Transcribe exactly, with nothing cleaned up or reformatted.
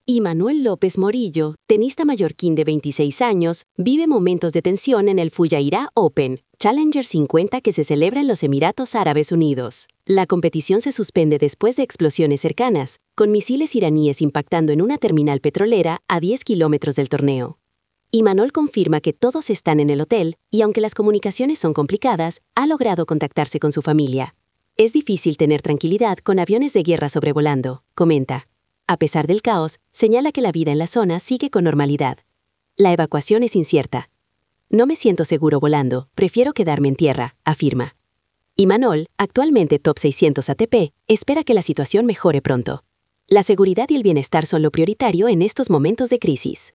Imanol López Morillo, tenista mallorquín de veintiséis años, vive momentos de tensión en el Fujairah Open, Challenger cincuenta que se celebra en los Emiratos Árabes Unidos. La competición se suspende después de explosiones cercanas, con misiles iraníes impactando en una terminal petrolera a diez kilómetros del torneo. Imanol confirma que todos están en el hotel y, aunque las comunicaciones son complicadas, ha logrado contactarse con su familia. Es difícil tener tranquilidad con aviones de guerra sobrevolando, comenta. A pesar del caos, señala que la vida en la zona sigue con normalidad. La evacuación es incierta. No me siento seguro volando, prefiero quedarme en tierra, afirma. Imanol, actualmente top seiscientos A T P, espera que la situación mejore pronto. La seguridad y el bienestar son lo prioritario en estos momentos de crisis.